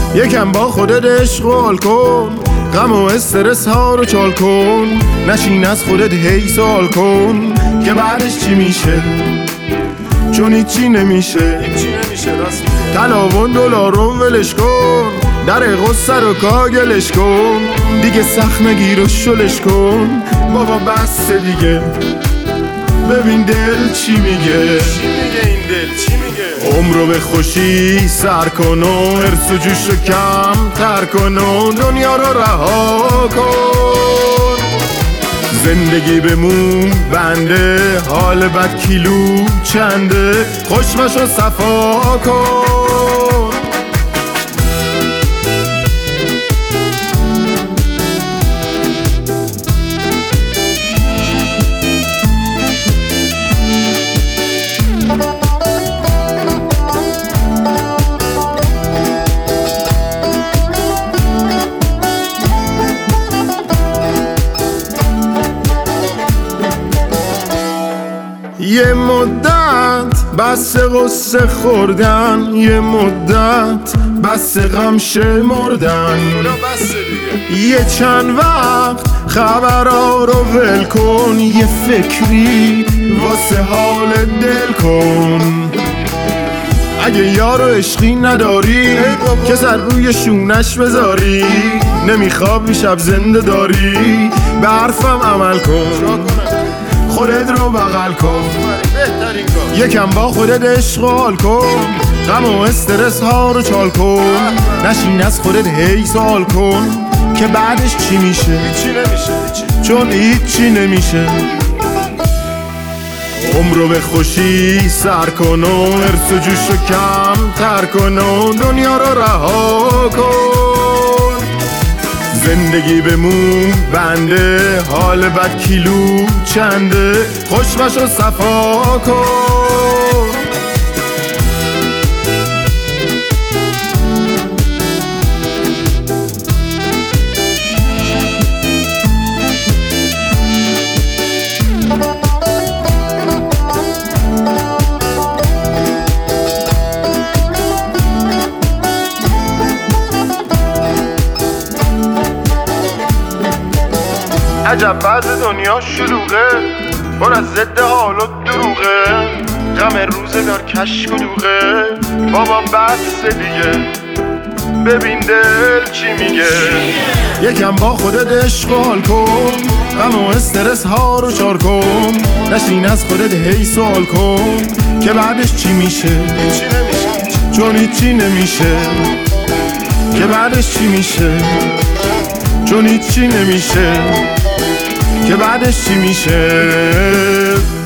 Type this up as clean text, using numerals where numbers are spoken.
یکم با خودت عشق و حال کن، غم و استرس ها رو چال کن. نشین از خودت هی سوال کن که بعدش چی میشه، چون هیچی نمیشه. طلاوون دلارون ولش کن، در غصه رو کاگلش کن. دیگه سخت نگیر و شلش کن، بابا بس دیگه. ببین دل چی میگه، عمرو به خوشی سر کن و حرص و جوش رو کم تر کن و دنیا رو رها کن. زندگی بمون بنده، حال بد کیلو چنده. خوشمش رو صفا کن. یه مدت بس غصه خوردن، یه مدت بس غم شمردن. یه چند وقت خبرها رو ول کن، یه فکری واسه حال دل کن. اگه یارو عشقی نداری که سر روی شونش بذاری، نمیخوابی شب زنده داری، به حرفم عمل کن، خودت رو بغل کن. یکم با خودت عشق و حال کن، غم و استرس ها رو چال کن. نشین از خودت هی سوال کن که بعدش چی میشه، چون هیچی نمیشه. عمرو به خوشی سر کن و حرص و جوش رو کم تر کن و دنیا رو رها کن. زندگی بمون بنده، حال بد کیلو چنده. خوشمش رو صفا کن. عجب بعض دنیا شلوغه، پر از ضد حال و دروغه. غم روزگار کشک و دوغه، بابا بس دیگه. ببین دل چی میگه، یکم با خودت عشق و حال کن، غم و استرس ها رو چار کن. نشین از خودت هی سوال کن که بعدش چی میشه، چون هیچی نمیشه. که بعدش چی میشه، چون هیچی نمیشه. که بعدش چی میشه.